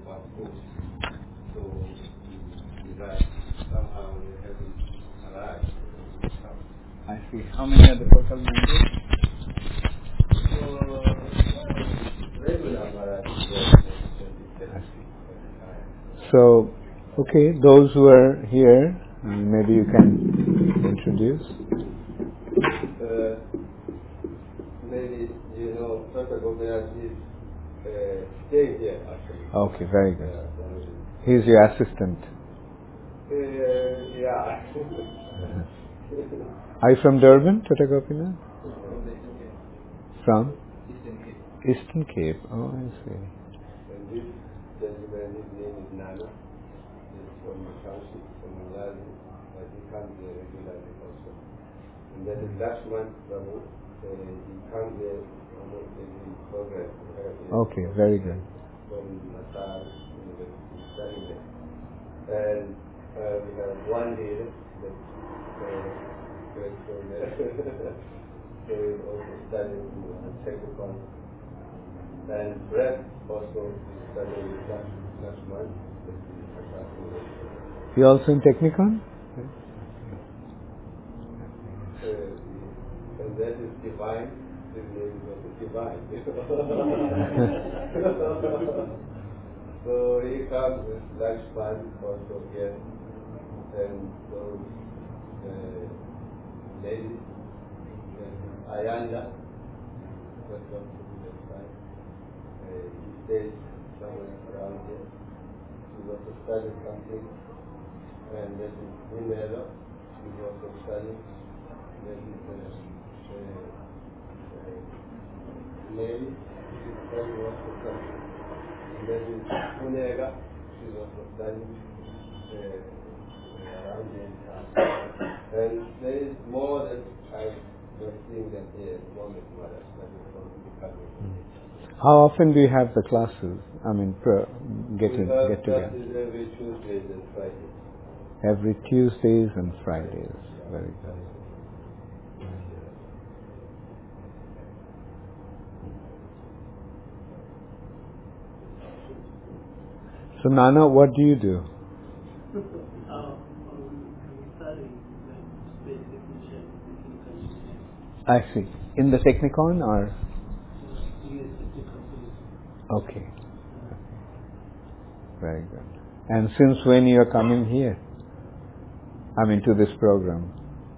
was forced to reside. Somehow they haven't arrived. I see. How many are the total members? Regular Maharaj. I see. So, okay, those who are here, maybe you can introduce. Maybe you know Dr. Gopinath is staying here actually. Okay, very good. He's your assistant. Yeah. Are you from Durban, Dr. Gopinath? From? Eastern Cape. Oh, I see. And this gentleman, his name is Nana. He's from the township, from Malawi, but he comes here regularly also. And then the Lakshman Prabhu, he comes here almost every program. Okay, very good. From Natal University, studying there. And we have one leader that great from there. So he also studying technical. And Brett also is studying last month. You also in Technicon? And that is divine. His name is also divine. So he comes with Lakshman also here. And those ladies, Ayanda, was from the side. He stays somewhere around here. She also studied something. And that is Nimela. She also studied. That is Mary. She studied also something. And that is Unega. She also studied around here. And there is more that I'm not seeing that here at the moment. What I'm studying from the coming. How often do you have the classes? I mean, get together? Every Tuesdays and Fridays. Every Tuesdays and Fridays. Very good. So, Nana, what do you do? I see. In the Technicon or? Okay. Very good. And since when you are coming here? I mean, to this program?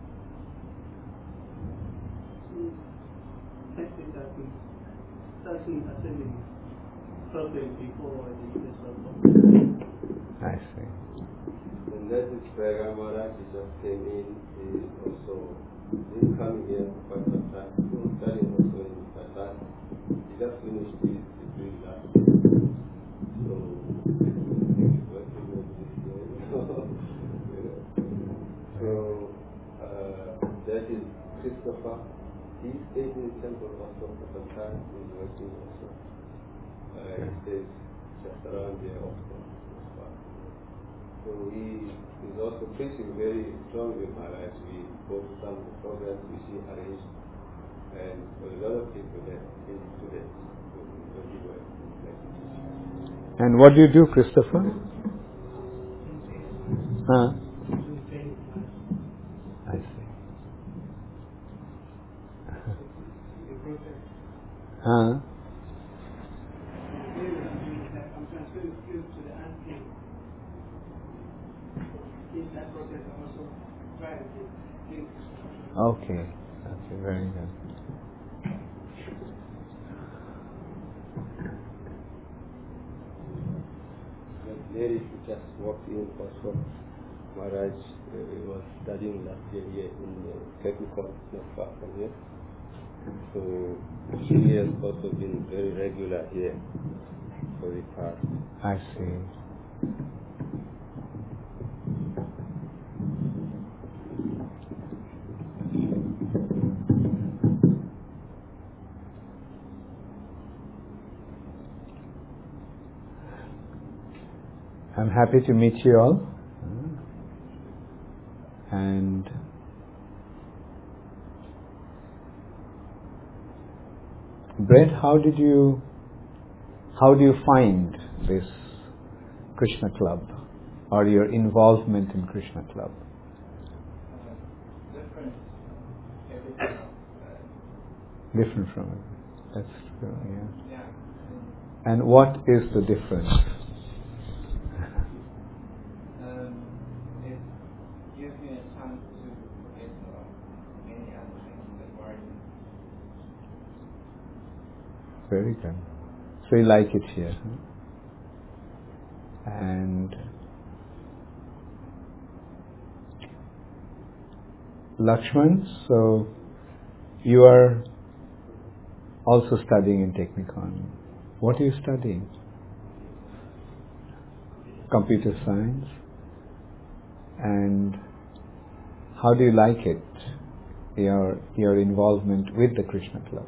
I see. And that is where Maharaj just came in. He also didn't come here for quite some time. He was studying also in Qatar. He just finished his degree last year. So, he's working with this year. So, that is Christopher. He stayed in the temple also for some time. He's working also. He stays just around there also. So he is also preaching very strongly, Maharaj. We go to some of the programs we see arranged, and for a lot of people there, his students will be working. And what do you do, Christopher? I see. Okay. Okay, very good. That lady who just walked in also, Maharaj was studying last year here in technical, not far from here. So she has also been very regular here for the past. I see. I'm happy to meet you all. And Brett, how do you find this Krishna Club or your involvement in Krishna Club? Different. Everything else. Different from it. That's true, yeah. Yeah. And what is the difference? It gives me a chance to forget about many other things that worry me. Very good. So you like it here. Huh? And Lakshman, so you are also studying in Technicon. What are you studying? Computer science. And how do you like it? Your involvement with the Krishna Club.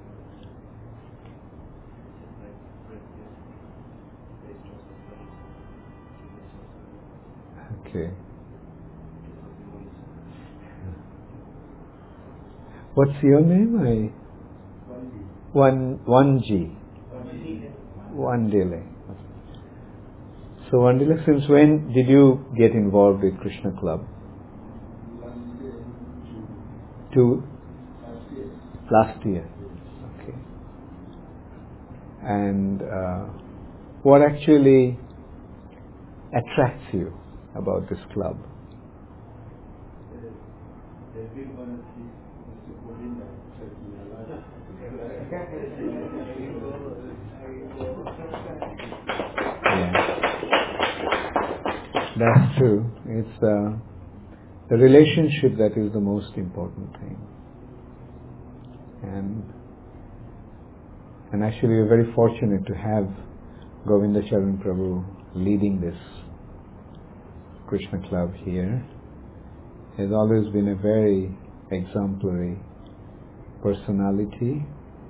Okay. What's your name? One G. One Delay. So One Delay, since when did you get involved with Krishna Club? Last year. Okay. And what actually attracts you about this club? That's true. It's the relationship that is the most important thing. And actually we're very fortunate to have Govinda Charan Prabhu leading this Krishna Club here. He has always been a very exemplary personality.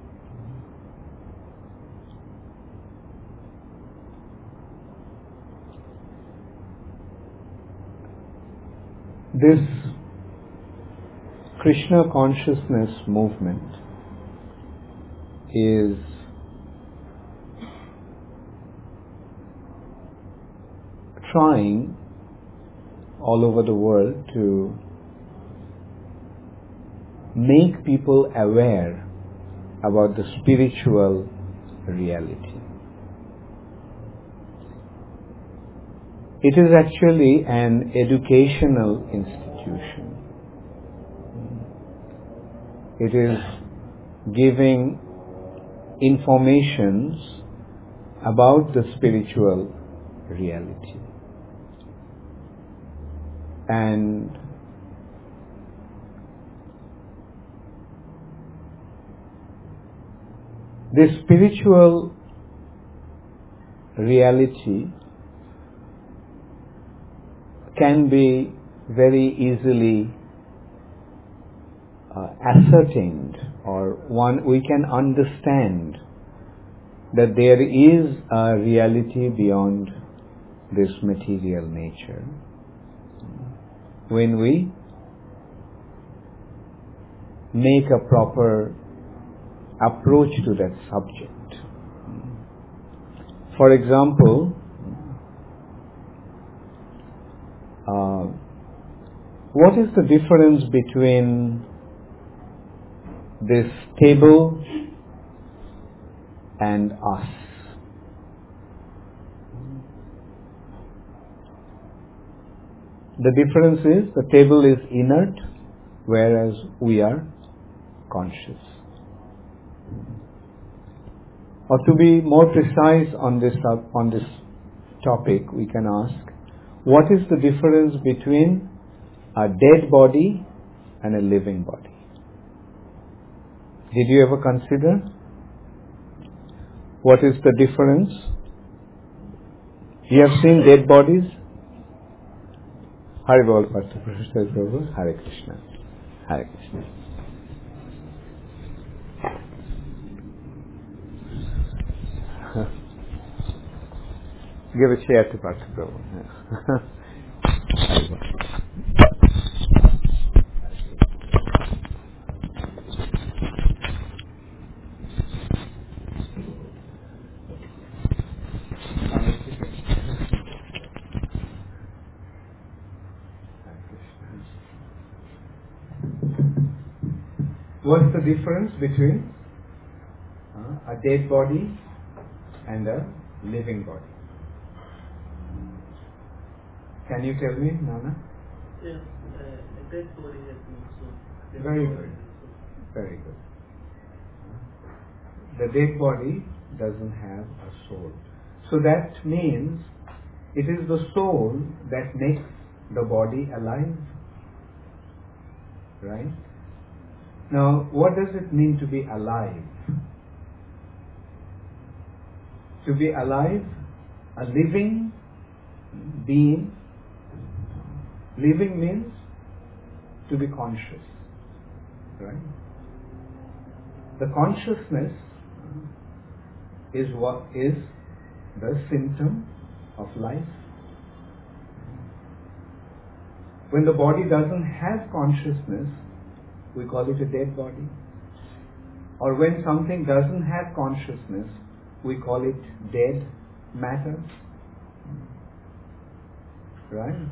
This Krishna consciousness movement is trying all over the world to make people aware about the spiritual reality. It is actually an educational institution. It is giving informations about the spiritual reality. And this spiritual reality can be very easily ascertained, or we can understand that there is a reality beyond this material nature when we make a proper approach to that subject. For example, what is the difference between this table and us? The difference is the table is inert, whereas we are conscious. Or to be more precise on this topic, we can ask, what is the difference between a dead body and a living body? Did you ever consider what is the difference? You have seen dead bodies? Hare Bol Pastor Professor Prabhu, Hare Krishna. Hare Krishna. Give a chair to Pastor Prabhu. what's the difference between a dead body and a living body? Can you tell me, Nana? Yes, a dead body has no soul. Very good. Very good. The dead body doesn't have a soul. So that means it is the soul that makes the body alive. Right? Now, what does it mean to be alive? To be alive, a living being. Living means to be conscious. Right? The consciousness is what is the symptom of life. When the body doesn't have consciousness, we call it a dead body. Or when something doesn't have consciousness, we call it dead matter. Right?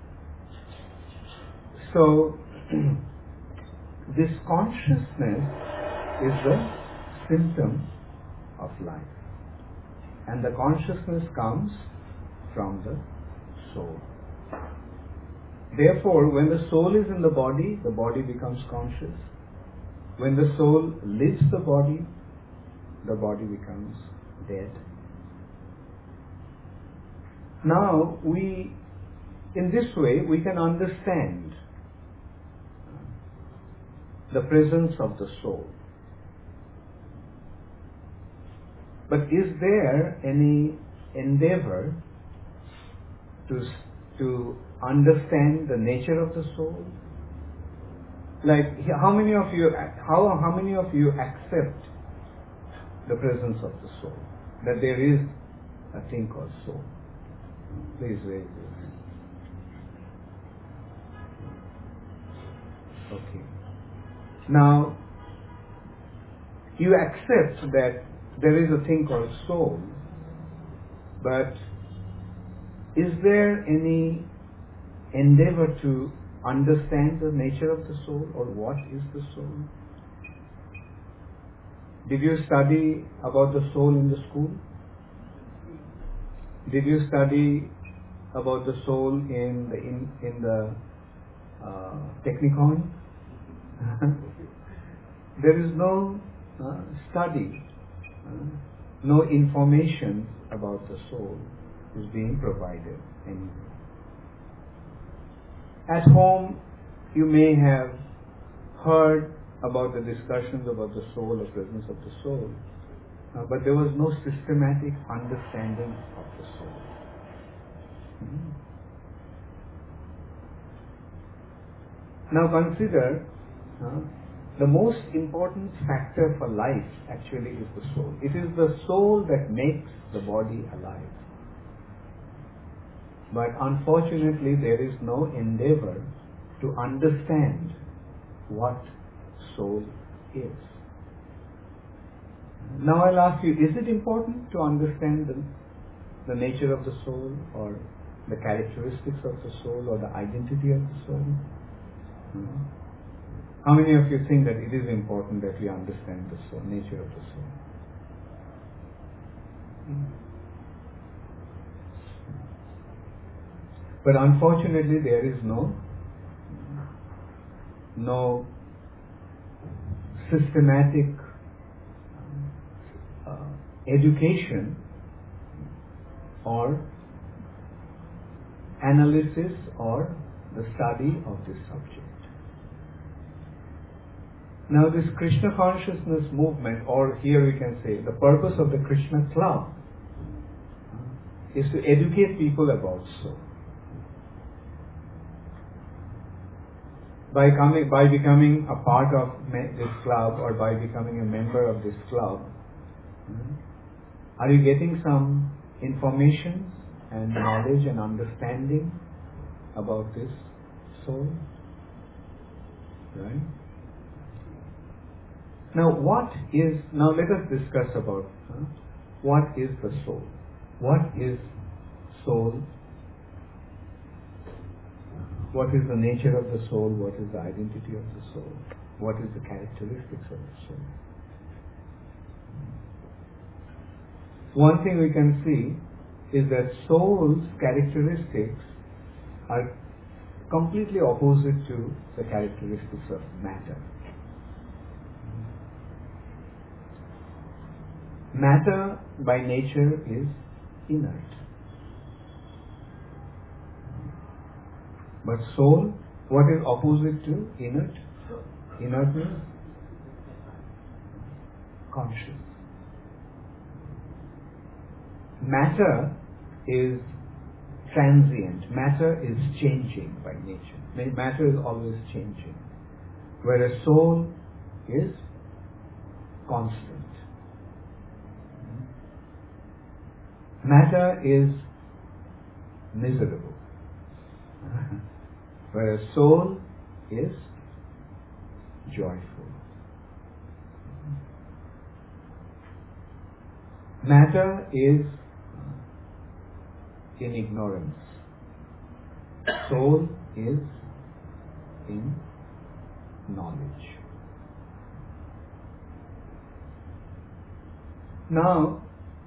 So, this consciousness is the symptom of life. And the consciousness comes from the soul. Therefore, when the soul is in the body becomes conscious. When the soul leaves the body becomes dead. Now, in this way, we can understand the presence of the soul. But is there any endeavor to understand the nature of the soul? Like, how many of you accept the presence of the soul? That there is a thing called soul? Please raise your hand. Okay. Now, you accept that there is a thing called soul, but is there any endeavor to understand the nature of the soul, or what is the soul? Did you study about the soul in the school? Did you study about the soul in the Technicon? There is no study, no information about the soul is being provided anywhere. At home, you may have heard about the discussions about the soul or presence of the soul, but there was no systematic understanding of the soul. Now consider, the most important factor for life actually is the soul. It is the soul that makes the body alive. But unfortunately, there is no endeavor to understand what soul is. Now I'll ask you, is it important to understand the nature of the soul, or the characteristics of the soul, or the identity of the soul? How many of you think that it is important that we understand the soul, nature of the soul? But unfortunately, there is no systematic education or analysis or the study of this subject. Now this Krishna consciousness movement, or here we can say the purpose of the Krishna Club, is to educate people about soul. By becoming a part of this club, or by becoming a member of this club, are you getting some information and knowledge and understanding about this soul? Right? Now let us discuss about what is the soul? What is soul? What is the nature of the soul? What is the identity of the soul? what is the characteristics of the soul. One thing we can see is that soul's characteristics are completely opposite to the characteristics of matter. Matter by nature is inert. But soul, what is opposite to inert? Inert means conscious. Matter is transient. Matter is changing by nature. Matter is always changing. Whereas soul is constant. Matter is miserable. Whereas soul is joyful. Matter is in ignorance. Soul is in knowledge. Now,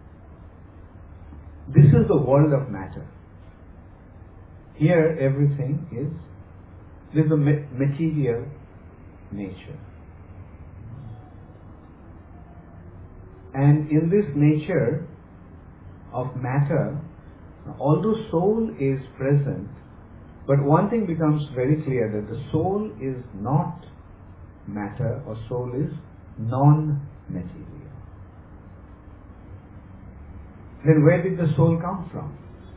this is the world of matter. Here everything is a material nature. And in this nature of matter, although soul is present, but one thing becomes very clear, that the soul is not matter, or soul is non-material. Then where did the soul come from?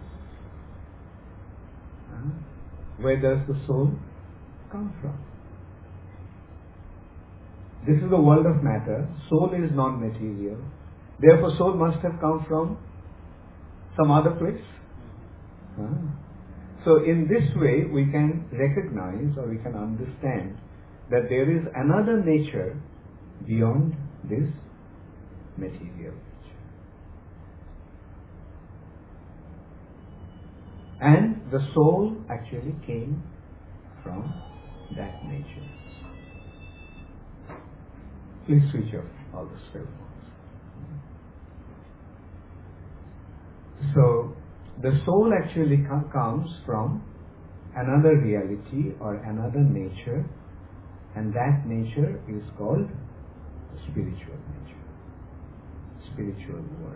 Where does the soul come from? This is the world of matter. Soul is non-material. Therefore, soul must have come from some other place. So in this way, we can recognize, or we can understand, that there is another nature beyond this material nature. And the soul actually came from that nature. Please switch off all the cell phones. So, the soul actually comes from another reality or another nature, and that nature is called the spiritual nature, spiritual world.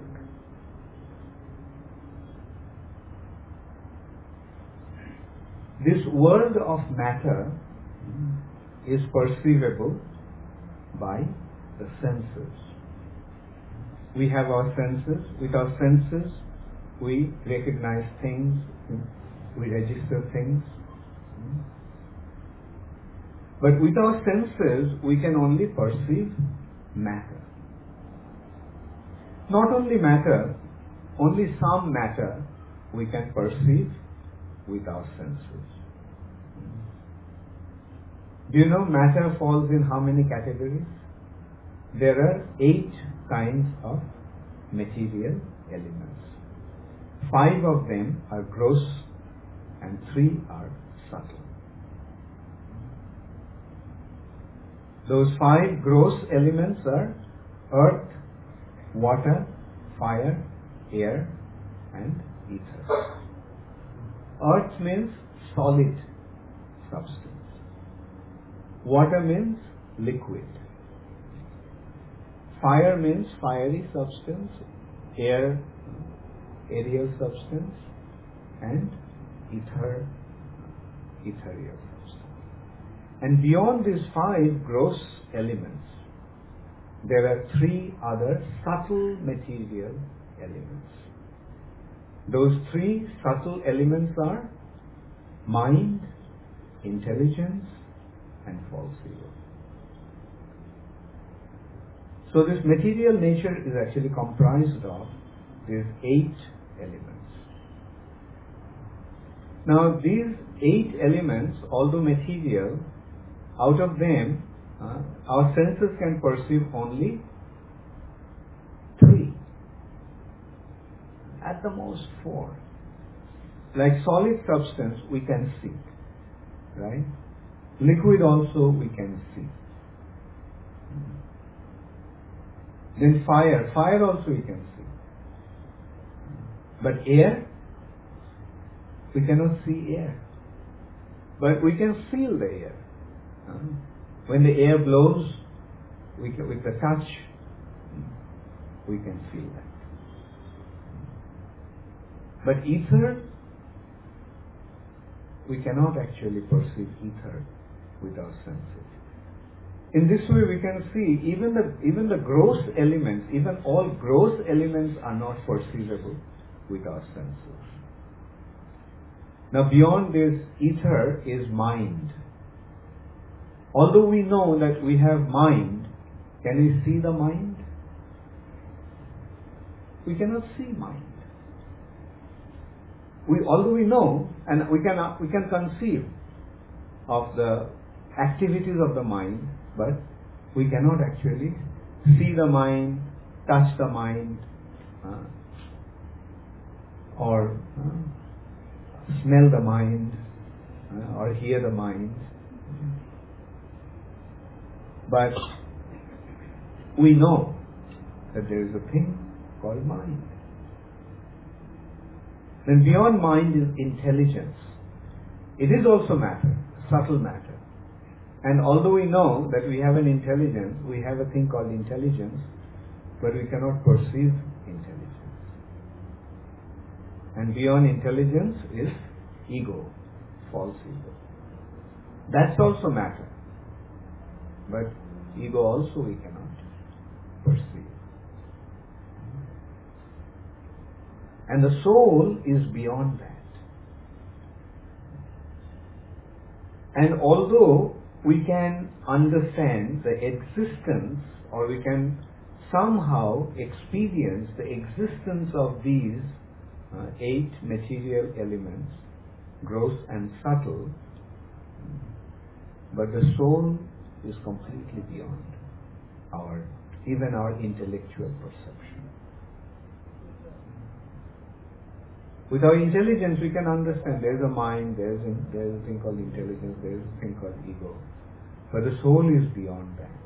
This world of matter is perceivable by the senses. We have our senses. With our senses, we recognize things, we register things. But with our senses, we can only perceive matter. Not only matter, only some matter we can perceive with our senses. Do you know matter falls in how many categories? There are 8 kinds of material elements. 5 of them are gross and 3 are subtle. Those 5 gross elements are earth, water, fire, air, and ether. Earth means solid substance. Water means liquid. Fire means fiery substance. Air, aerial substance. And ether, ethereal substance. And beyond these 5 gross elements, there are 3 other subtle material elements. Those 3 subtle elements are mind, intelligence, and false ego. So this material nature is actually comprised of these 8 elements. Now these 8 elements, although material, out of them our senses can perceive only 3. At the most 4. Like solid substance we can see, right? Liquid also we can see. Then fire also we can see. But air, we cannot see air. But we can feel the air. When the air blows, with the touch, we can feel that. But ether, we cannot actually perceive ether with our senses. In this way we can see even the gross elements, even all gross elements are not perceivable with our senses. Now beyond this ether is mind. Although we know that we have mind, can we see the mind? We cannot see mind. Although we know and we can conceive of the activities of the mind, but we cannot actually see the mind, touch the mind, or smell the mind, or hear the mind. But we know that there is a thing called mind. Then beyond mind is intelligence. It is also matter, subtle matter. And although we know that we have an intelligence, we have a thing called intelligence, but we cannot perceive intelligence. And beyond intelligence is ego, false ego. That's also matter. But ego also we cannot perceive. And the soul is beyond that. And although we can understand the existence, or we can somehow experience the existence of these 8 material elements, gross and subtle, but the soul is completely beyond even our intellectual perception. With our intelligence we can understand there is a mind, there is a thing called intelligence, there is a thing called ego. But the soul is beyond that.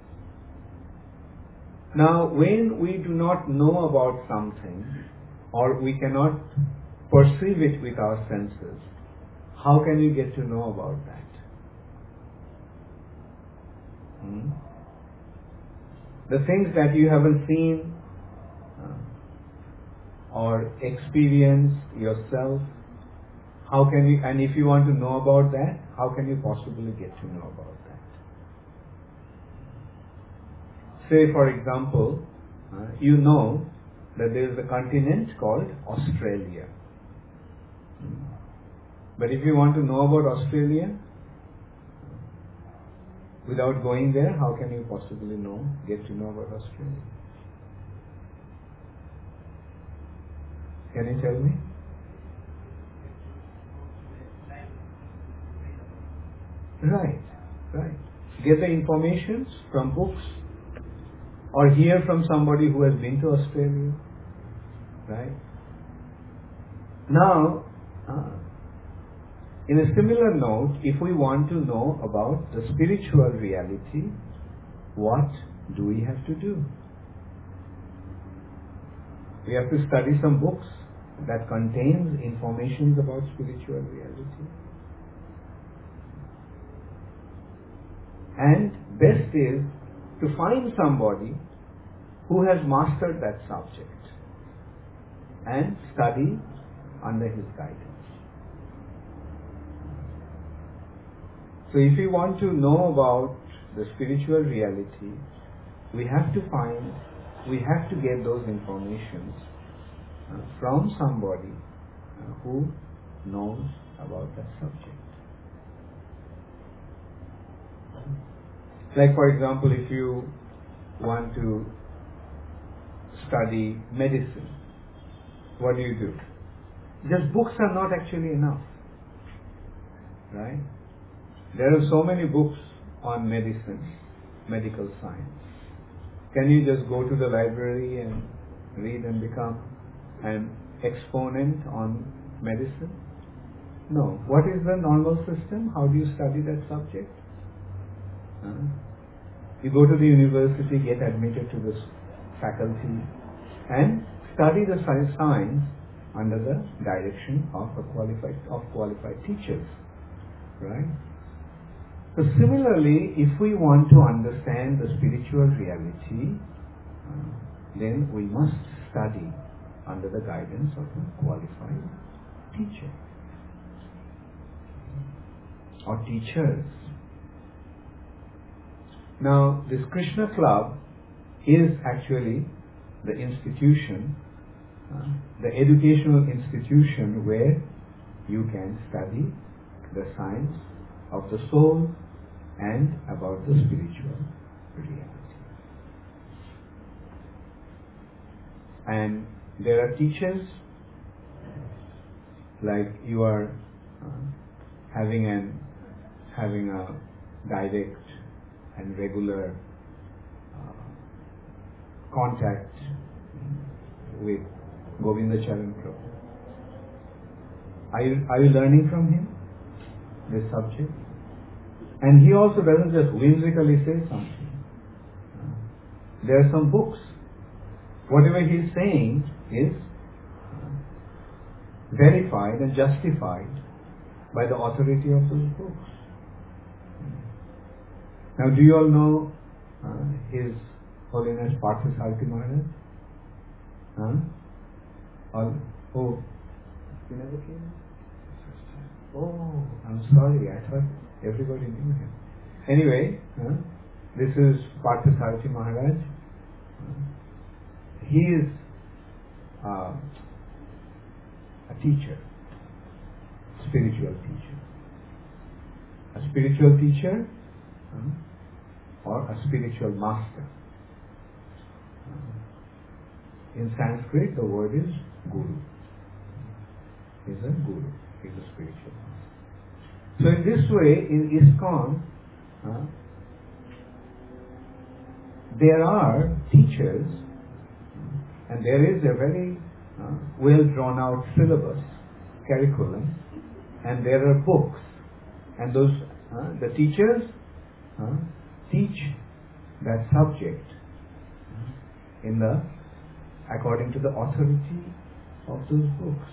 Now when we do not know about something, or we cannot perceive it with our senses, how can we get to know about that? The things that you haven't seen or experienced yourself, how can you, and if you want to know about that, how can you possibly get to know about that? Say for example, you know that there is a continent called Australia. But if you want to know about Australia, without going there, how can you possibly get to know about Australia? Can you tell me? Right. Get the information from books, or hear from somebody who has been to Australia. Right? Now, in a similar note, if we want to know about the spiritual reality, what do we have to do? We have to study some books that contains information about spiritual reality. And best is to find somebody who has mastered that subject and study under his guidance. So if we want to know about the spiritual reality, we have to get those informations from somebody who knows about that subject. Like for example, if you want to study medicine, what do? Just books are not actually enough, right? There are so many books on medicine, medical science. Can you just go to the library and read and become an exponent on medicine? No. What is the normal system? How do you study that subject? You go to the university, get admitted to this faculty, and study the science under the direction of qualified teachers, right? So similarly, if we want to understand the spiritual reality, then we must study under the guidance of a qualified teacher or teachers. Now, this Krishna Club is actually the institution, the educational institution where you can study the science of the soul and about the spiritual reality. And there are teachers, like you are having a direct and regular contact with Govinda Charan Prabhu. Are you learning from him this subject? And he also doesn't just whimsically say something. There are some books. Whatever he is saying is verified and justified by the authority of those books. Now, do you all know His Holiness Parthasarathi Maharaj? Oh, he never came? Oh, I'm sorry, I thought everybody knew him. Anyway, this is Parthasarathi Maharaj. He is a teacher, spiritual teacher. A spiritual teacher or a spiritual master. In Sanskrit, the word is guru. He is a guru. He is a spiritual master. So in this way, in ISKCON, there are teachers, and there is a very well drawn out syllabus, curriculum, and there are books, and those the teachers teach that subject according to the authority of those books.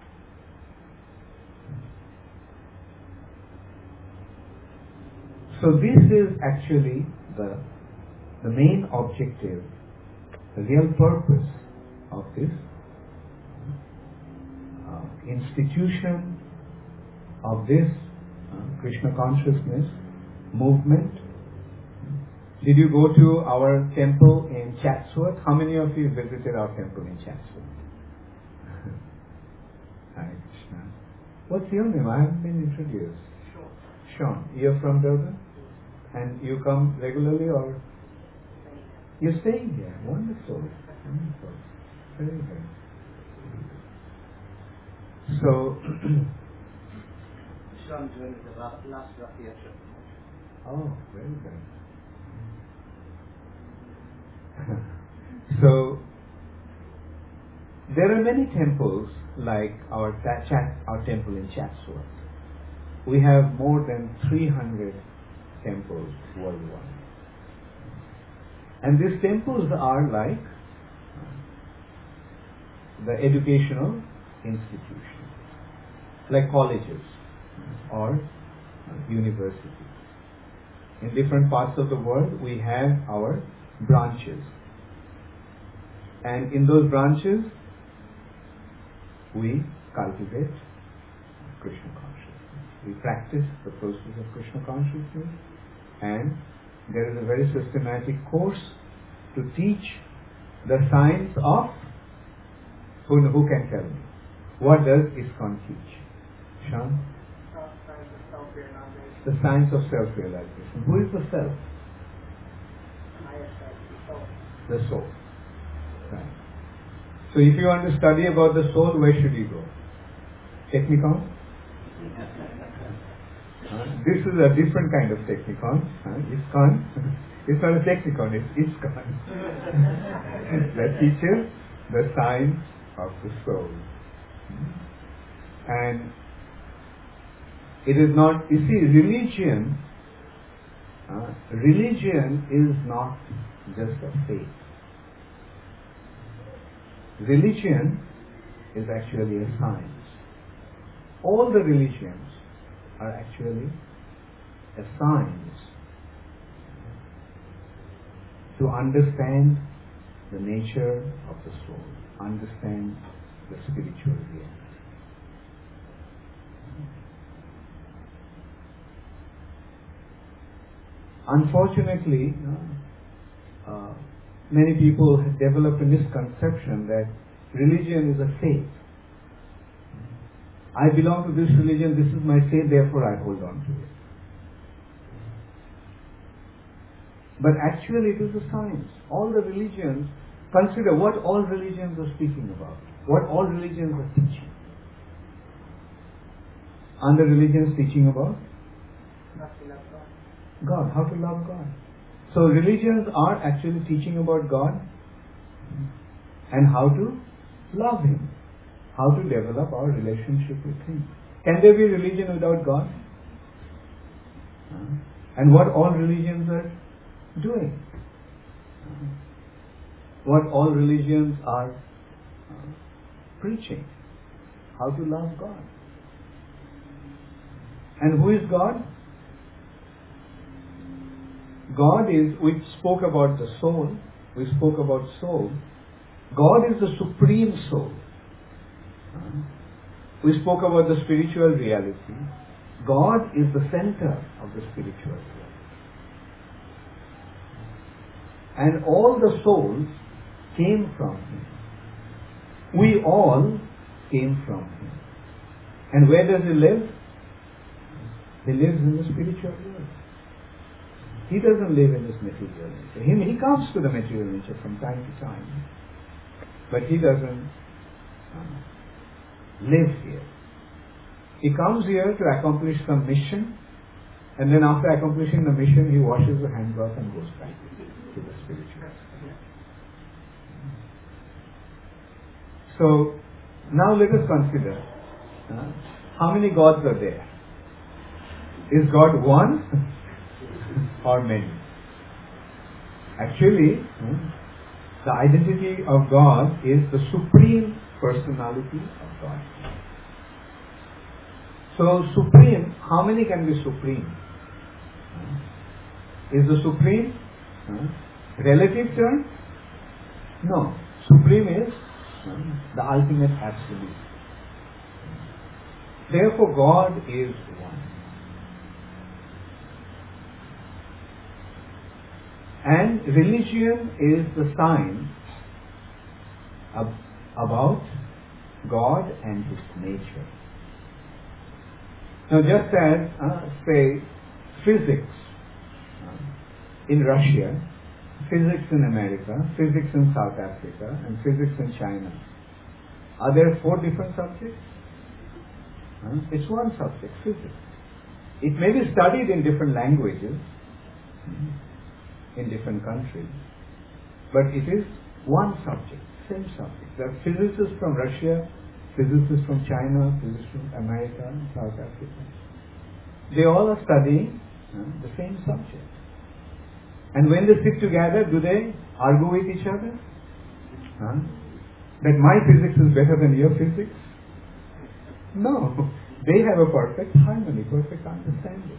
So this is actually the main objective, the real purpose of this institution, of this Krishna consciousness movement. Did you go to our temple in Chatsworth? How many of you visited our temple in Chatsworth? Hare Krishna. What's your name? I haven't been introduced. Sean. You're from Durban? And you come regularly or? You're staying here. Wonderful. Wonderful. Very good. So, Sean joined the last Rath Yatra. Oh, very good. So, there are many temples like our temple in Chatsworth. We have more than 300 temples worldwide. And these temples are like the educational institutions, like colleges or universities. In different parts of the world, we have our branches. And in those branches, we cultivate Krishna consciousness. We practice the process of Krishna consciousness, and there is a very systematic course to teach the science of, who can tell me? What does ISKCON teach? Sean? The science of self-realization. Who is the self? The soul. Right. So if you want to study about the soul, where should you go? Technicon? This is a different kind of technicon. ISKCON. It's not a technicon, it's ISKCON. That teaches the science of the soul. And it is not, you see, religion religion is not just a faith. Religion is actually a science. All the religions are actually a science to understand the nature of the soul, understand the spiritual reality. Unfortunately, many people have developed a misconception that religion is a faith. I belong to this religion, this is my faith, therefore I hold on to it. But actually it is a science. All the religions, consider what all religions are speaking about, what all religions are teaching. Are the religions teaching about? God, how to love God. So religions are actually teaching about God and how to love Him, how to develop our relationship with Him. Can there be religion without God? And what all religions are doing, what all religions are preaching, how to love God. And who is God? God is, we spoke about the soul, we spoke about soul. God is the supreme soul. We spoke about the spiritual reality. God is the center of the spiritual reality. And all the souls came from Him. We all came from Him. And where does He live? He lives in the spiritual world. He doesn't live in this material nature. He comes to the material nature from time to time. But He doesn't live here. He comes here to accomplish some mission, and then after accomplishing the mission, He washes the hands off and goes back to the spiritual. So, now let us consider how many gods are there? Is God one or many? Actually, the identity of God is the supreme personality of God. So, supreme, how many can be supreme? Is the supreme relative term? No. Supreme is the ultimate absolute. Therefore, God is one. And religion is the science about God and His nature. Now, just as, say, physics in Russia, physics in America, physics in South Africa, and physics in China. Are there 4 different subjects? It's one subject, physics. It may be studied in different languages, in different countries, but it is one subject, same subject. There are physicists from Russia, physicists from China, physicists from America, and South Africa. They all are studying the same subject. And when they sit together, do they argue with each other? That my physics is better than your physics? No. They have a perfect harmony, perfect understanding.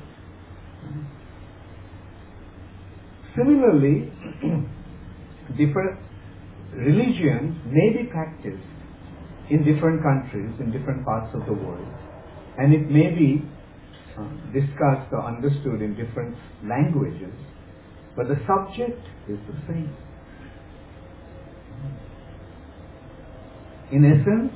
Similarly, different religions may be practiced in different countries, in different parts of the world, and it may be discussed or understood in different languages, but the subject is the same. In essence,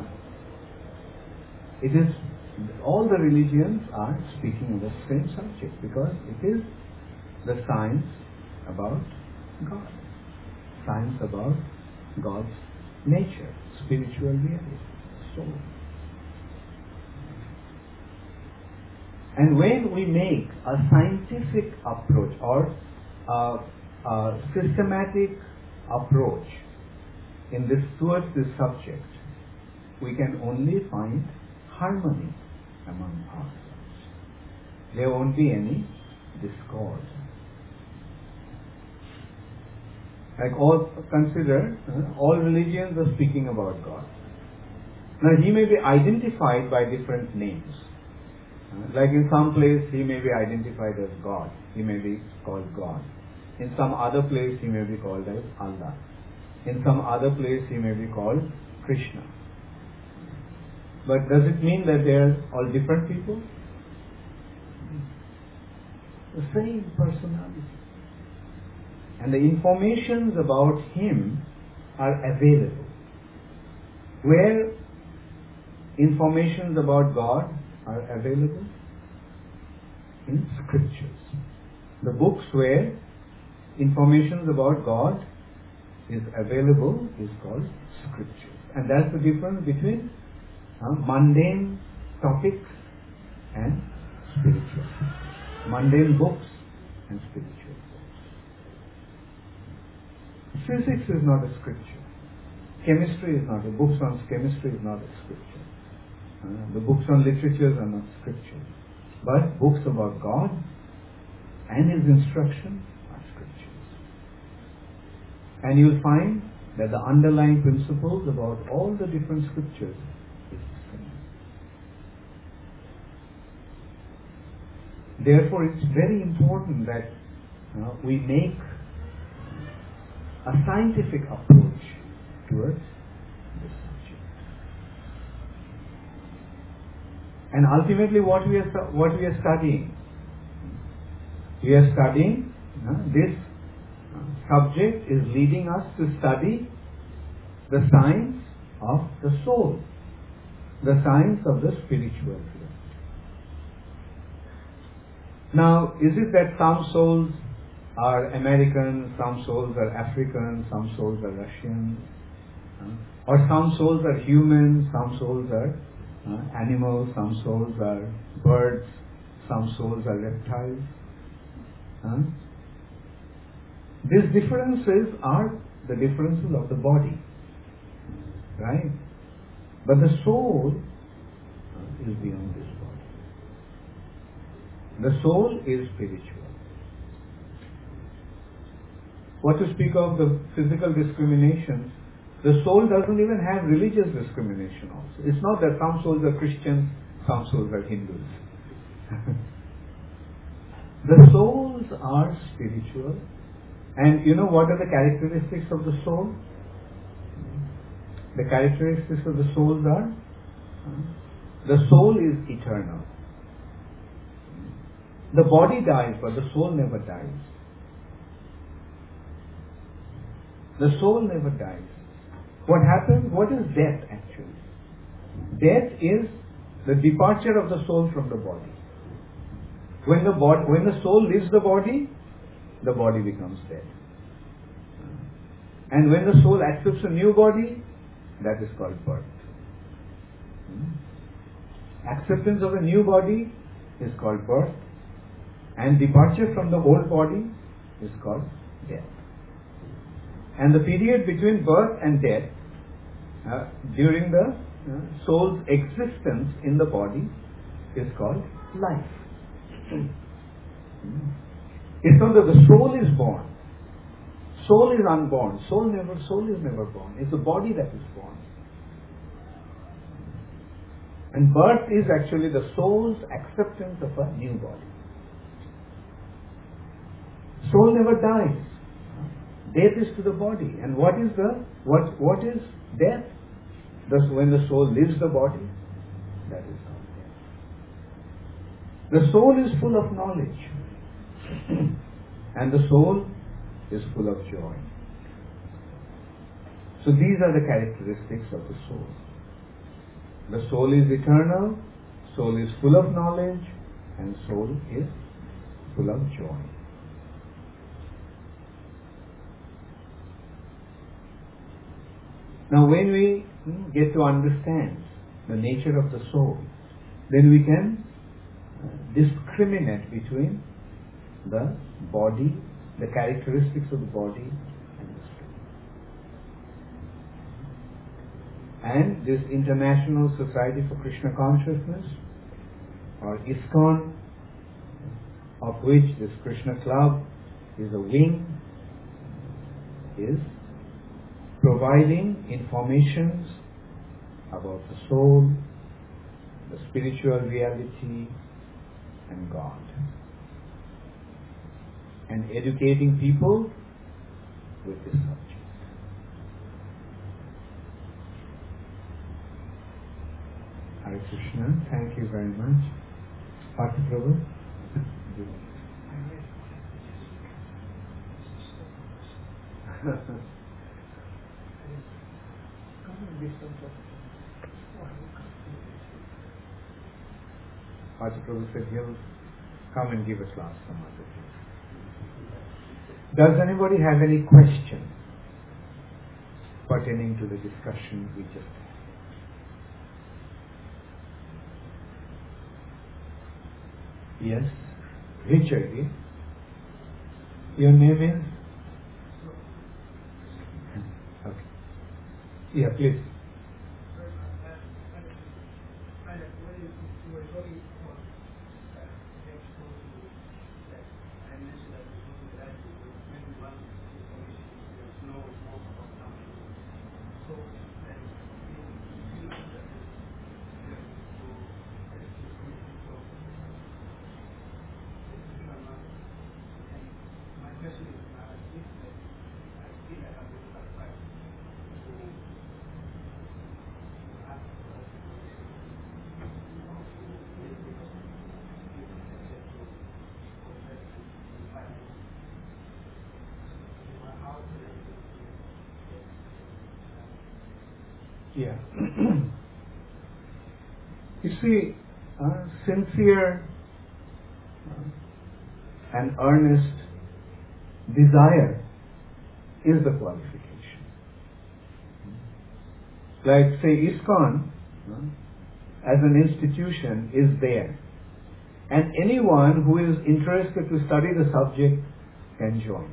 it is all the religions are speaking of the same subject because it is the science about God, science about God's nature, spiritual reality, soul. And when we make a scientific approach or a systematic approach in this towards this subject, we can only find harmony among ourselves. There won't be any discord Like consider, all religions are speaking about God. Now He may be identified by different names. Like in some place He may be identified as God. He may be called God. In some other place He may be called as Allah. In some other place He may be called Krishna. But does it mean that they are all different people? The same personality. And the informations about Him are available. Where informations about God are available? In scriptures. The books where informations about God is available is called scriptures. And that's the difference between mundane topics and spiritual. Mundane books and spiritual books. Physics is not a scripture. Chemistry is not. The books on chemistry is not a scripture. The books on literatures are not scripture. But books about God and His instruction are scriptures. And you'll find that the underlying principles about all the different scriptures is the same. Therefore, it's very important that we make a scientific approach towards this subject. And ultimately, what we are studying? We are studying this subject is leading us to study the science of the soul, the science of the spiritual realm. Now, is it that some souls are American, some souls are African, some souls are Russian, or some souls are human, some souls are animals, some souls are birds, some souls are reptiles? These differences are the differences of the body, right? But the soul is beyond this body. The soul is spiritual. What to speak of the physical discriminations, the soul doesn't even have religious discrimination also. It's not that some souls are Christians, some souls are Hindus. The souls are spiritual. And you know what are the characteristics of the soul? The characteristics of the souls are, the soul is eternal. The body dies, but the soul never dies. The soul never dies. What happens? What is death actually? Death is the departure of the soul from the body. When the soul leaves the body becomes dead. And when the soul accepts a new body, that is called birth. Acceptance of a new body is called birth, and departure from the old body is called death. And the period between birth and death, during the soul's existence in the body, is called life. It's not that the soul is born. Soul is unborn. Soul is never born. It's the body that is born. And birth is actually the soul's acceptance of a new body. Soul never dies. Death is to the body. And what is death? Thus, when the soul leaves the body, that is called death. The soul is full of knowledge. And the soul is full of joy. So these are the characteristics of the soul. The soul is eternal, soul is full of knowledge, and soul is full of joy. Now when we get to understand the nature of the soul, then we can discriminate between the body, the characteristics of the body and the soul. And this International Society for Krishna Consciousness, or ISKCON, of which this Krishna Club is a wing, is providing informations about the soul, the spiritual reality, and God, and educating people with this subject. Hare Krishna, thank you very much. Bhakti Prabhu? Bhakti Prabhu said he'll come and give a class some other day. Does anybody have any question pertaining to the discussion we just had? Yes, Richard, eh? Your name is? Okay. Yeah, please. Yeah. You see, sincere and earnest desire is the qualification. Like, say, ISKCON as an institution is there, and anyone who is interested to study the subject can join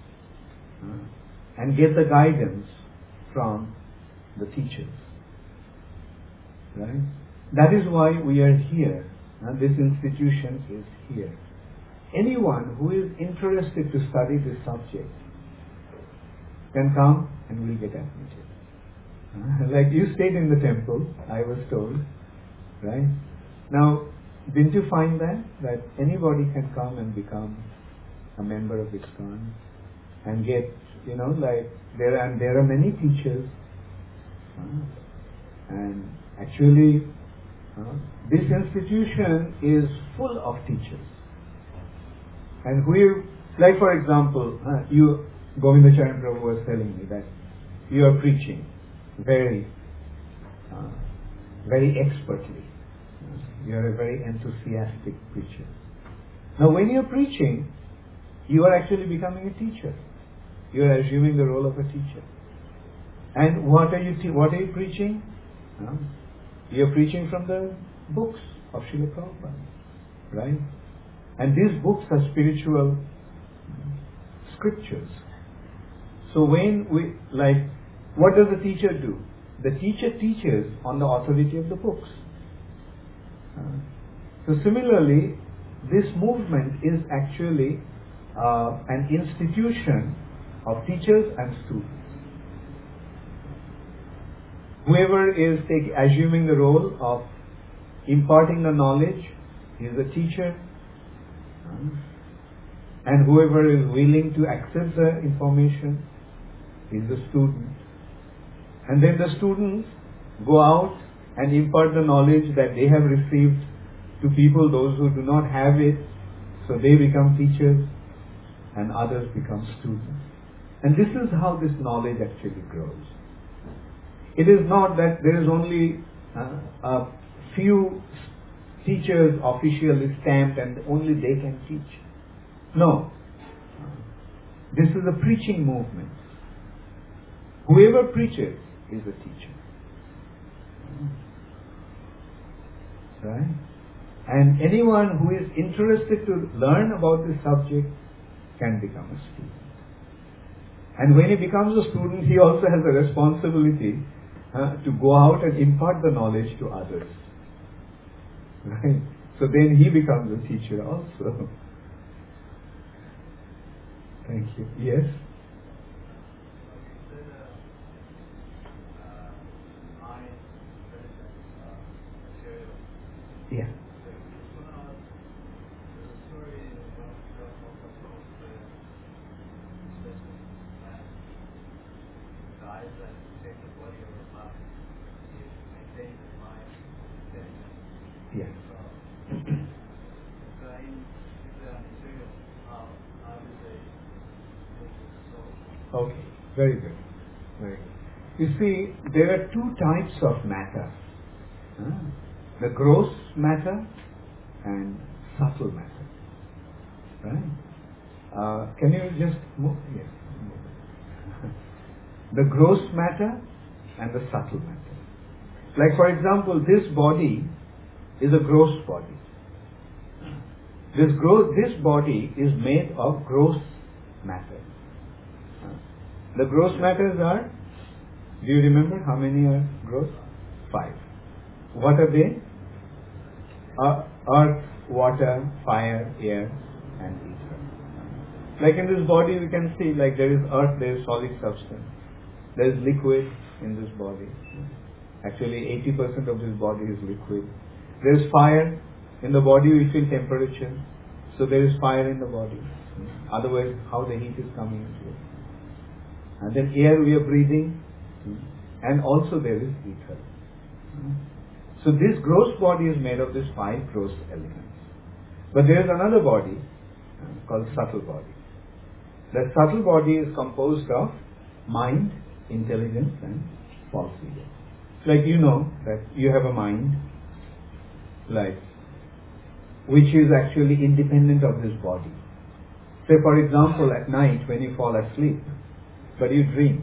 and get the guidance from the teachers. Right? That is why we are here. This institution is here. Anyone who is interested to study this subject can come and will get admitted. Like you stayed in the temple, I was told, right? Now, didn't you find that anybody can come and become a member of ISKCON and get, like there are many teachers, and actually this institution is full of teachers. And like for example, Govinda Charan Prabhu was telling me that you are preaching very expertly. You are a very enthusiastic preacher. Now when you are preaching, you are actually becoming a teacher. You are assuming the role of a teacher. And what are you preaching? You are preaching from the books of Srila Prabhupada, right? And these books are spiritual scriptures. So what does the teacher do? The teacher teaches on the authority of the books. So similarly, this movement is actually an institution of teachers and students. Whoever is assuming the role of imparting the knowledge is a teacher, and whoever is willing to accept the information is a student. And then the students go out and impart the knowledge that they have received to people, those who do not have it, so they become teachers and others become students. And this is how this knowledge actually grows. It is not that there is only a few teachers officially stamped and only they can teach. No. This is a preaching movement. Whoever preaches is a teacher. Right? And anyone who is interested to learn about this subject can become a student. And when he becomes a student, he also has a responsibility to go out and impart the knowledge to others. Right? So then he becomes a teacher also. Thank you. Yes? Yeah. Yes. Okay, very good. Very good. You see, there are two types of matter. The gross matter and subtle matter. Right? Can you just move? Yes. The gross matter and the subtle matter. Like for example, this body is a gross body. This body is made of gross matter. The gross matters are, do you remember how many are gross? 5. What are they? Earth, water, fire, air, and ether. Like in this body we can see, like there is earth, there is solid substance. There is liquid in this body. Actually 80% of this body is liquid. There is fire. In the body we feel temperature. So there is fire in the body. Otherwise how the heat is coming into it. And then air we are breathing. And also there is ether. So this gross body is made of these 5 gross elements. But there is another body called subtle body. That subtle body is composed of mind, intelligence, and false ego. Like you know that you have a mind, like which is actually independent of this body. Say for example, at night when you fall asleep, but you dream.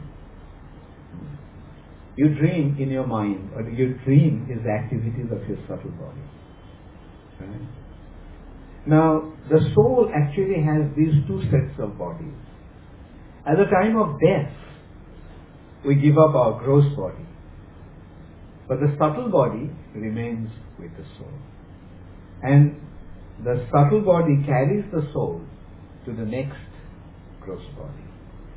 You dream in your mind, or your dream is the activities of your subtle body. Right? Now, the soul actually has these 2 sets of bodies. At the time of death, we give up our gross body. But the subtle body remains with the soul. And the subtle body carries the soul to the next gross body.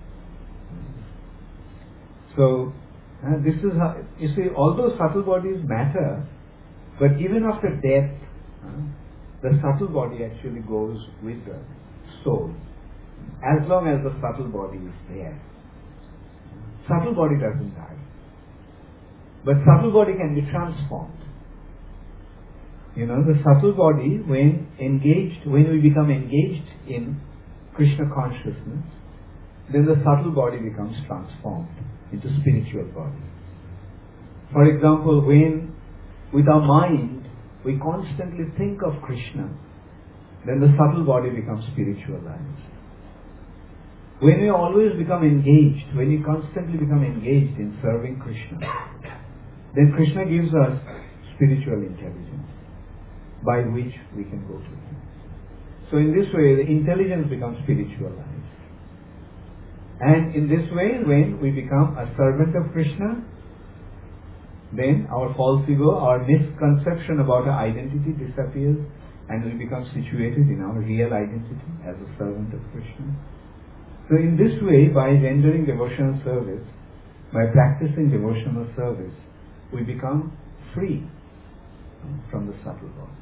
So, this is how, you see, although subtle bodies matter, but even after death, the subtle body actually goes with the soul, as long as the subtle body is there. Subtle body doesn't die, but subtle body can be transformed. You know, the subtle body, when we become engaged in Krishna consciousness, then the subtle body becomes transformed into spiritual body. For example, when with our mind we constantly think of Krishna, then the subtle body becomes spiritualized. When we always become engaged, when we constantly become engaged in serving Krishna, then Krishna gives us spiritual intelligence by which we can go to Him. So in this way, the intelligence becomes spiritualized. And in this way, when we become a servant of Krishna, then our false ego, our misconception about our identity disappears, and we become situated in our real identity as a servant of Krishna. So in this way, by rendering devotional service, by practicing devotional service, we become free from the subtle body.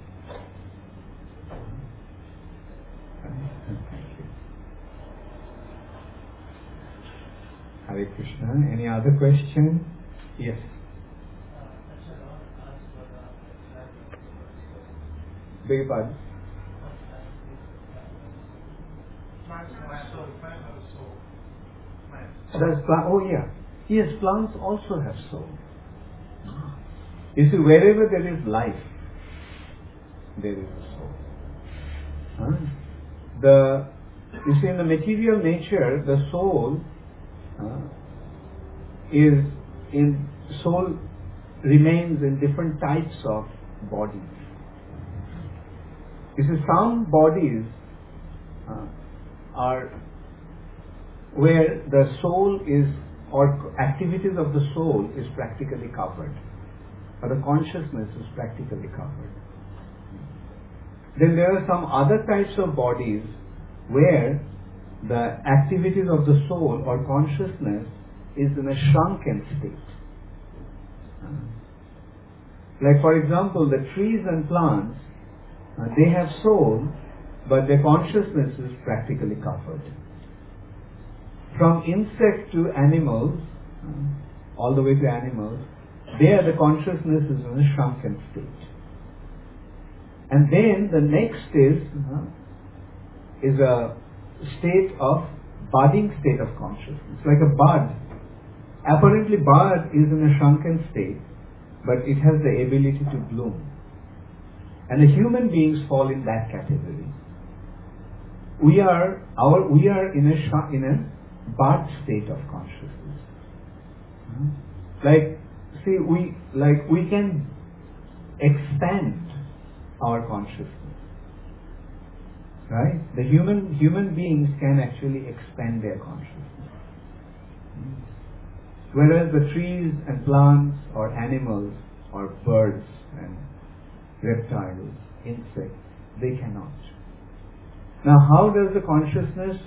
Thank you. Hare Krishna. Any other question? Yes. Beg your pardon? Oh yeah. Yes, plants also have soul. You see, wherever there is life, there is a soul. You see, in the material nature, the soul soul remains in different types of bodies. You see, some bodies are where the soul is, or activities of the soul is practically covered, or the consciousness is practically covered. Then there are some other types of bodies where the activities of the soul or consciousness is in a shrunken state. Like for example, the trees and plants, they have soul, but their consciousness is practically covered. From insect to animals, all the way to animals, there the consciousness is in a shrunken state. And then the next is a state of budding state of consciousness, like a bud. Apparently bud is in a shrunken state, but it has the ability to bloom. And the human beings fall in that category. We are in a bud state of consciousness. We can expand our consciousness. Right? The human beings can actually expand their consciousness. Whereas the trees and plants or animals or birds and reptiles, insects, they cannot. Now how does the consciousness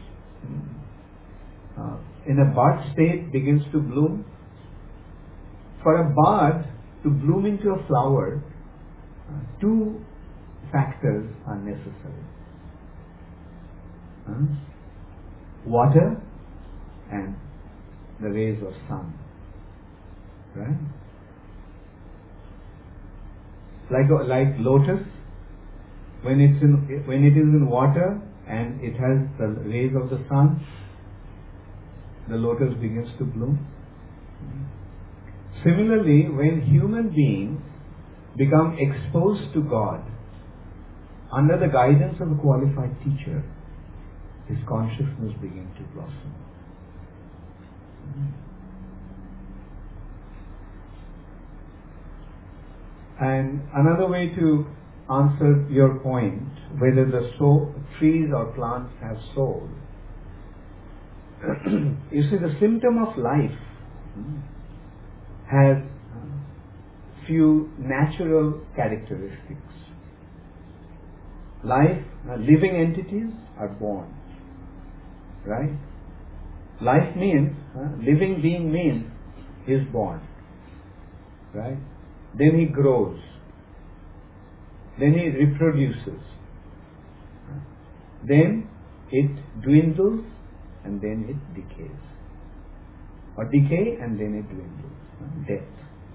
in a bud state begins to bloom? For a bud to bloom into a flower, two factors are necessary. Water and the rays of sun. Right? Like lotus, when it is in water and it has the rays of the sun, the lotus begins to bloom. Similarly, when human beings become exposed to God under the guidance of a qualified teacher, his consciousness begins to blossom. And another way to answer your point, whether the trees or plants have soul, you see, the symptom of life has few natural characteristics. Living entities are born. Right? Life means, living being means he is born. Right? Then he grows. Then he reproduces. Then it dwindles and then it decays. Or decay and then it dwindles. Death.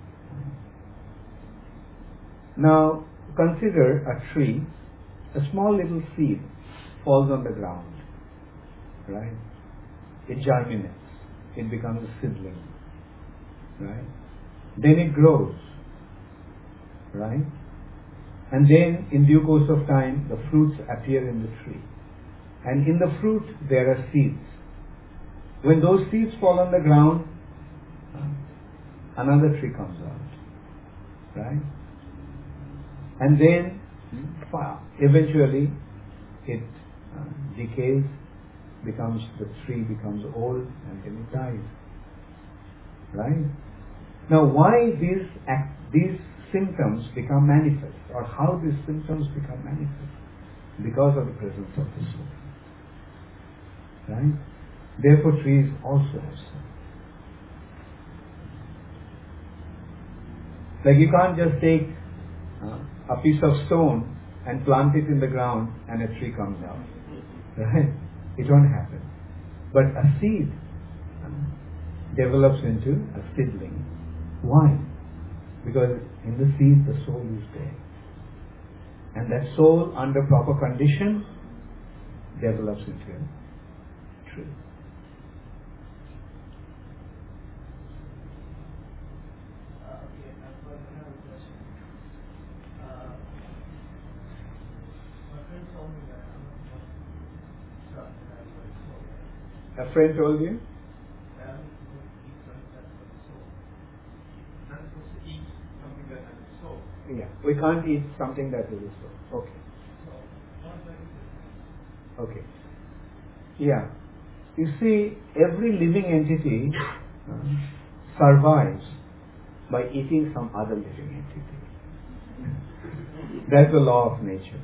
Now consider a tree. A small little seed falls on the ground. Right? It germinates. It becomes a seedling. Right? Then it grows. Right? And then in due course of time the fruits appear in the tree. And in the fruit there are seeds. When those seeds fall on the ground, another tree comes out. Right? And then eventually it decays, the tree becomes old, and then it dies. Right? Now why these symptoms become manifest, or how these symptoms become manifest? Because of the presence of the soul. Right? Therefore trees also have soul. Like you can't just take a piece of stone and plant it in the ground and a tree comes out. Right? It won't happen. But a seed develops into a seedling. Why? Because in the seed the soul is there. And that soul, under proper condition, develops into a tree. A friend told you? Yeah, we can't eat something that is soul. Okay. Okay. Yeah. You see, every living entity survives by eating some other living entity. That's the law of nature.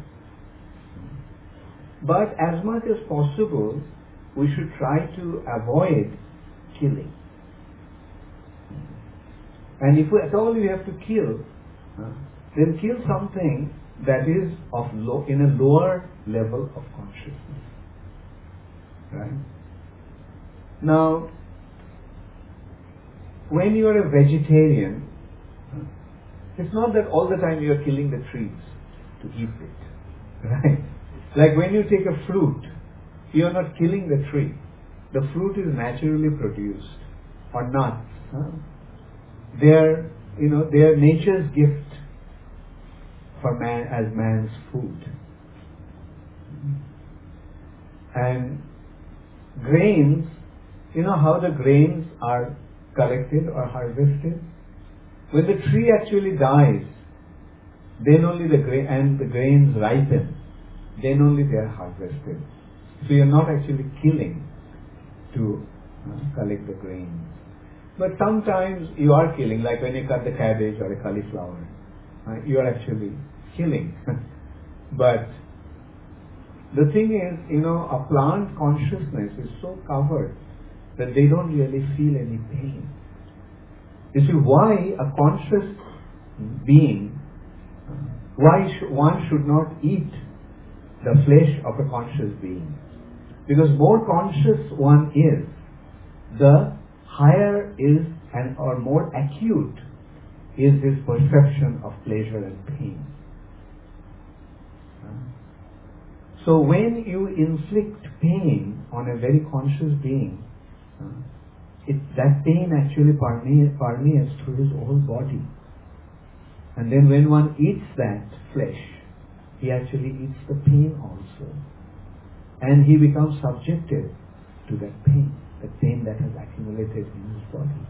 But as much as possible, we should try to avoid killing. And if at all we have to kill, They'll kill something that is in a lower level of consciousness. Right? Now, when you are a vegetarian, it's not that all the time you are killing the trees to eat it. Right? Like when you take a fruit, you are not killing the tree. The fruit is naturally produced, or nuts. They are nature's gift for man as man's food. And grains, you know how the grains are collected or harvested? When the tree actually dies, then only the grains ripen, then only they are harvested. So you are not actually killing to collect the grains. But sometimes you are killing, like when you cut the cabbage or a cauliflower, you are actually killing. But the thing is, a plant consciousness is so covered that they don't really feel any pain. You see, why a conscious being, one should not eat the flesh of a conscious being? Because more conscious one is, the higher is or more acute is his perception of pleasure and pain. So when you inflict pain on a very conscious being, that pain actually permeates through his whole body. And then when one eats that flesh, he actually eats the pain also. And he becomes subjected to that pain that has accumulated in his body.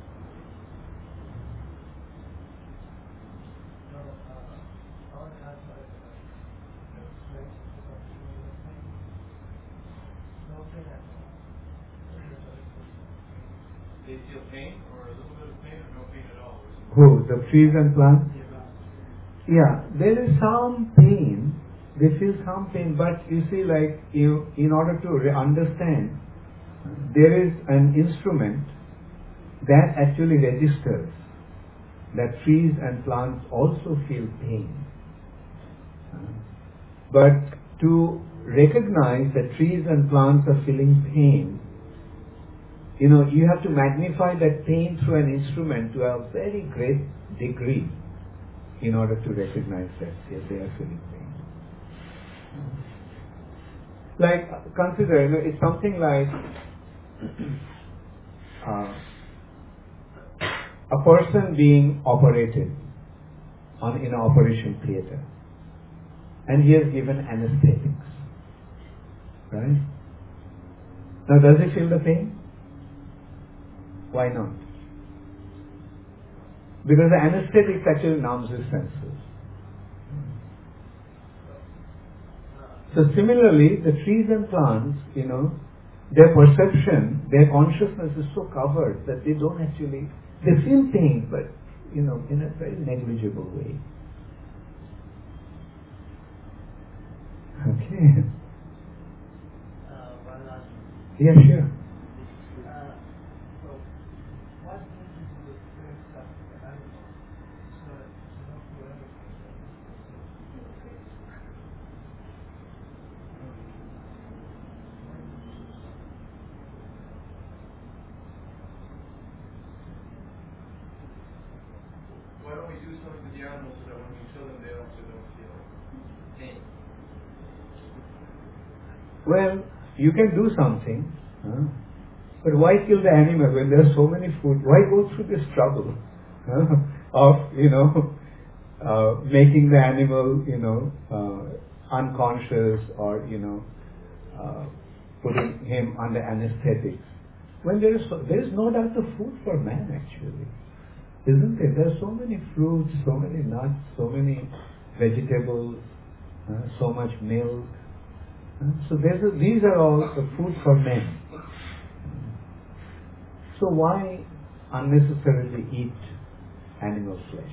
They feel pain, or a little bit of pain, or no pain at all? Who? The trees and plants? Yeah, there is some pain. They feel some pain, but you see, like, in order to understand, there is an instrument that actually registers that trees and plants also feel pain. But to recognize that trees and plants are feeling pain, you have to magnify that pain through an instrument to a very great degree in order to recognize that yes, they are feeling pain. Like, consider, it's something like a person being operated in an operation theater, and he is given anesthetics, right? Now, does he feel the pain? Why not? Because the anesthetics actually numbs his senses. So similarly, the trees and plants, their perception, their consciousness is so covered that they don't actually, they feel pain, but, in a very negligible way. Okay. One last. Yeah, sure. So, what is the experience of the animal? So, not whoever Why don't we do something with the animals so that when we kill them, they also don't feel pain? Well, you can do something, but why kill the animal when there are so many food? Why go through this trouble of, making the animal, unconscious or, putting him under anesthetics? When there is no doubt of food for man actually. Isn't it? There are so many fruits, so many nuts, so many vegetables, so much milk. So these are all the food for men. So why unnecessarily eat animal flesh?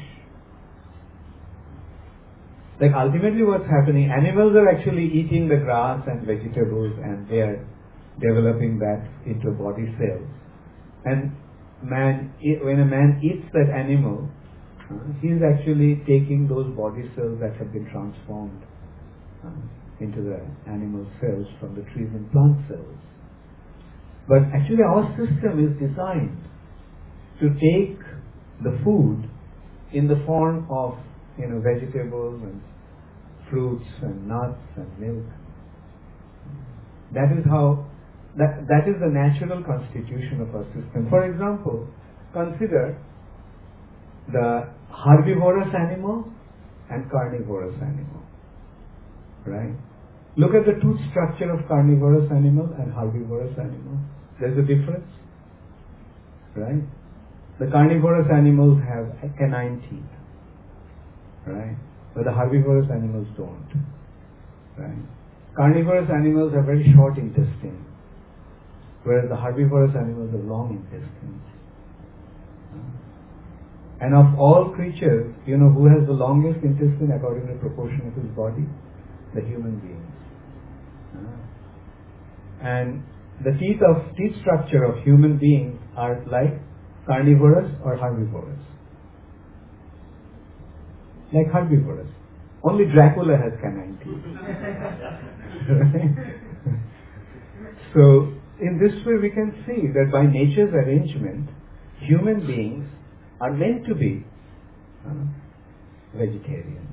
Like ultimately what's happening, animals are actually eating the grass and vegetables and they are developing that into body cells. And when a man eats that animal, He is actually taking those body cells that have been transformed into the animal cells from the trees and plant cells. But actually our system is designed to take the food in the form of vegetables and fruits and nuts and milk. That is the natural constitution of our system. For example, consider the herbivorous animal and carnivorous animal. Right? Look at the tooth structure of carnivorous animal and herbivorous animal. There's a difference. Right? The carnivorous animals have canine teeth. Right? But the herbivorous animals don't. Right? Carnivorous animals have very short intestine, whereas the herbivorous animals have long intestines. And of all creatures, who has the longest intestine according to the proportion of his body? The human beings. And the teeth structure of human beings are like carnivorous or herbivorous. Like herbivorous. Only Dracula has canine teeth. So, in this way we can see that by nature's arrangement, human beings are meant to be vegetarian.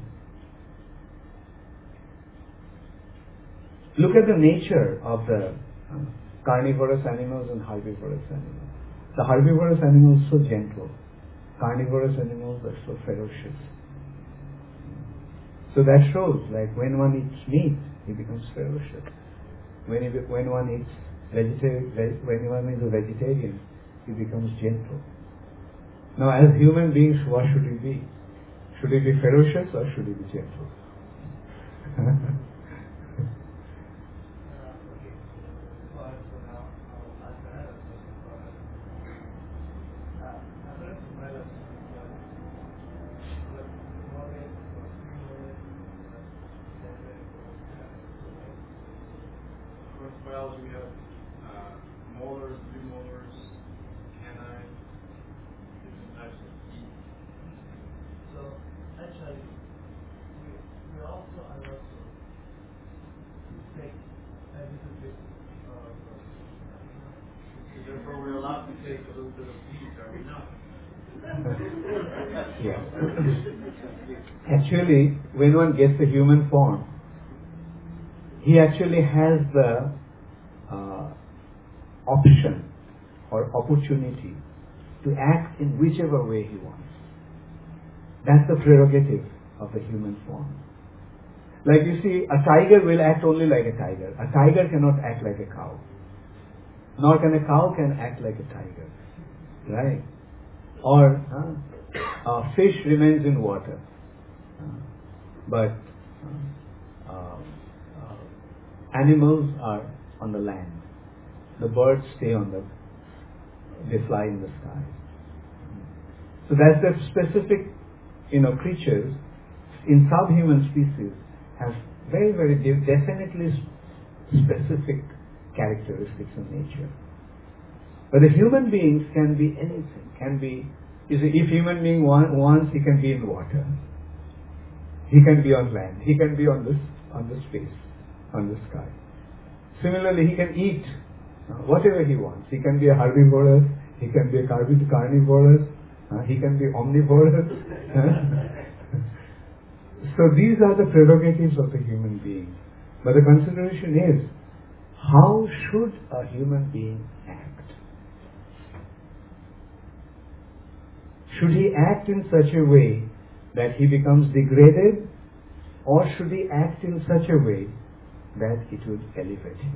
Look at the nature of the carnivorous animals and herbivorous animals. The herbivorous animals are so gentle. Carnivorous animals are so ferocious. So that shows, like when one eats meat, he becomes ferocious. When one eats when one is a vegetarian, he becomes gentle. Now, as human beings, what should he be? Should he be ferocious or should he be gentle? Biology, we have molars, premolars, canine, different types of teeth. So actually, we also are also take a little bit of. Therefore, we're allowed to take a little bit of teeth, are we not? Yeah. Actually, when one gets the human form, he actually has the option or opportunity to act in whichever way he wants. That's the prerogative of the human form. Like you see, a tiger will act only like a tiger. A tiger cannot act like a cow. Nor can a cow can act like a tiger. Right? Or a fish remains in water. But animals are on the land. The birds stay they fly in the sky. So that's the specific, creatures in subhuman species have very, very definitely specific characteristics of nature. But the human beings can be anything. If human being wants, he can be in water. He can be on land. He can be on the space, on the sky. Similarly, he can eat whatever he wants. He can be a herbivorous, he can be a carnivorous, he can be omnivorous. So these are the prerogatives of the human being. But the consideration is, how should a human being act? Should he act in such a way that he becomes degraded, or should he act in such a way that it would elevate him?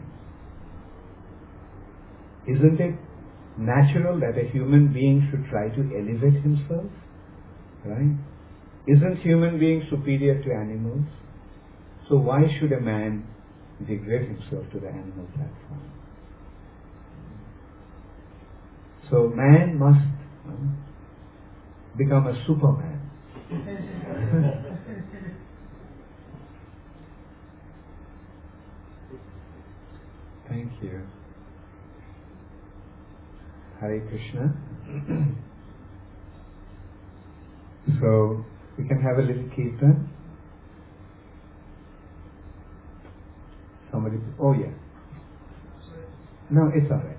Isn't it natural that a human being should try to elevate himself? Right? Isn't human being superior to animals? So why should a man degrade himself to the animal platform? So man must become a superman. Thank you. Hare Krishna. So we can have a little kirtan. Somebody, oh yeah. No, it's all right.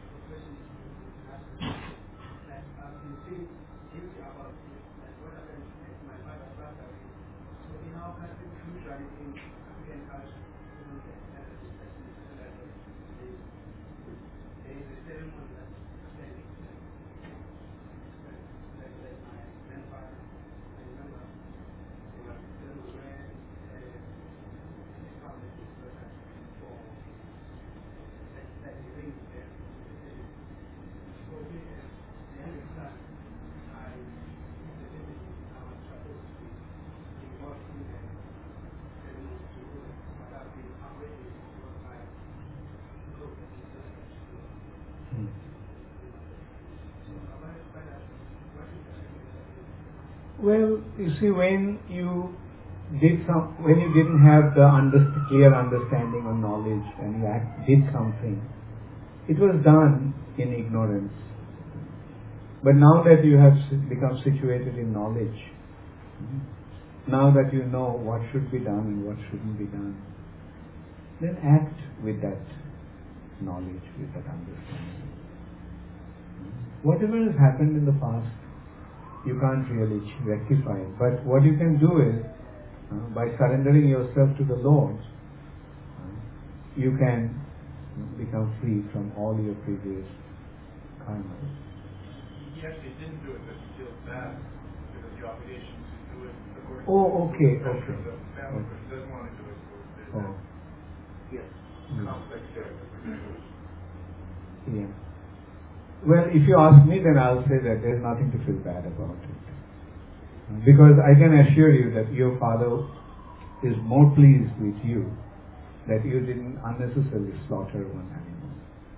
Well, you see, when you didn't have the clear understanding or knowledge, and you did something, it was done in ignorance. But now that you have become situated in knowledge, now that you know what should be done and what shouldn't be done, then act with that knowledge, with that understanding. Whatever has happened in the past, you can't really rectify it. But what you can do is, by surrendering yourself to the Lord, you can become free from all your previous karma. He actually didn't do it, but he feels bad because the obligation to do it according Oh, okay, to the pressure okay. of the family, but he doesn't want to do it. So Oh. yes, complex there. Yeah. Well, if you ask me, then I'll say that there's nothing to feel bad about it. Because I can assure you that your Father is more pleased with you that you didn't unnecessarily slaughter one animal.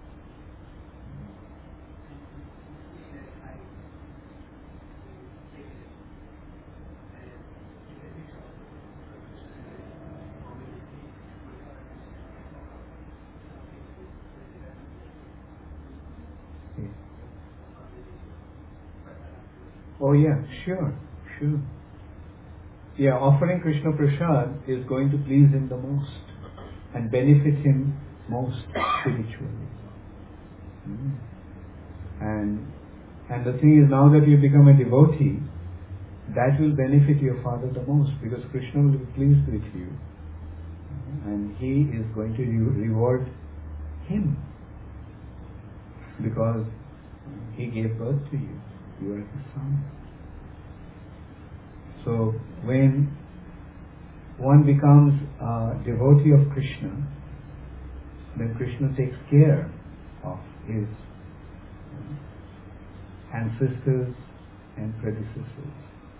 Yeah. Oh yeah, sure. Yeah, offering Krishna Prasad is going to please him the most and benefit him most spiritually. And the thing is, now that you become a devotee, that will benefit your Father the most, because Krishna will be pleased with you. And he is going to reward him, because he gave birth to you. You are his son. So when one becomes a devotee of Krishna, then Krishna takes care of his ancestors and predecessors.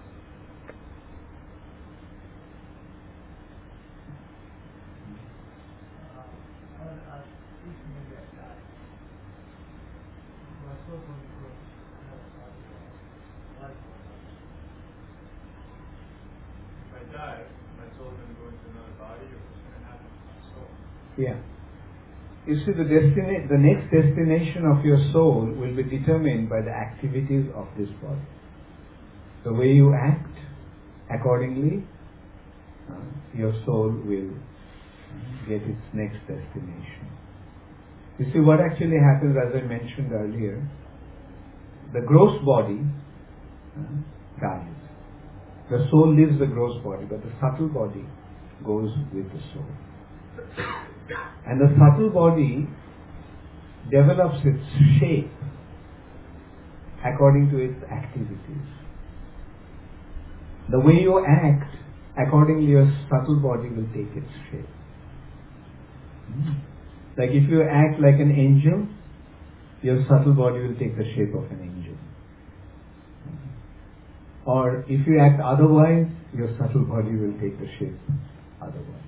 If I die, my soul is going to go into another body, or what's going to happen to my soul? Yeah. You see, the next destination of your soul will be determined by the activities of this body. The way you act, accordingly, your soul will get its next destination. You see, what actually happens, as I mentioned earlier, the gross body dies. The soul leaves the gross body, but the subtle body goes with the soul. And the subtle body develops its shape according to its activities. The way you act, accordingly your subtle body will take its shape. Like if you act like an angel, your subtle body will take the shape of an angel. Or if you act otherwise, your subtle body will take the shape otherwise.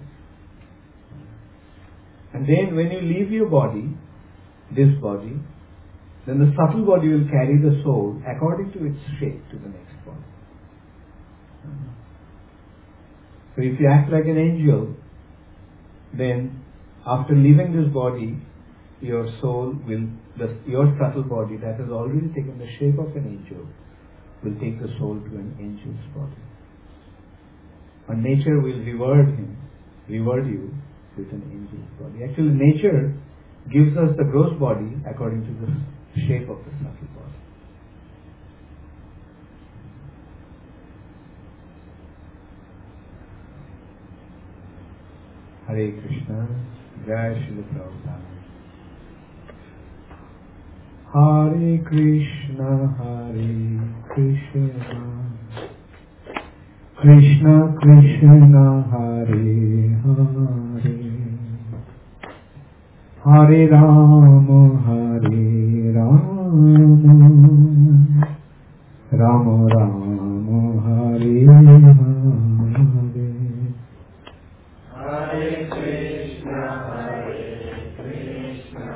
And then when you leave your body, this body, then the subtle body will carry the soul according to its shape to the next body. So if you act like an angel, then after leaving this body, your soul will, your subtle body that has already taken the shape of an angel, will take the soul to an angel's body. And nature will reward you with an angel's body. Actually, nature gives us the gross body according to the shape of the subtle body. Hare Krishna, Jai Srila Prabhupada. Hare Krishna, Krishna Krishna, Hare Hare, Hare Rama, Rama Rama, Hare Hare. Hare Krishna, Krishna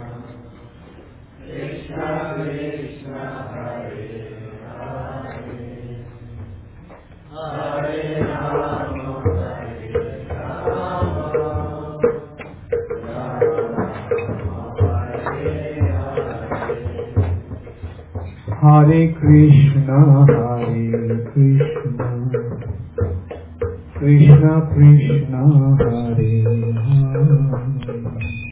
Krishna, Hare Hare, Hare Rama, Hare Krishna, Krishna Krishna, Hare Hare.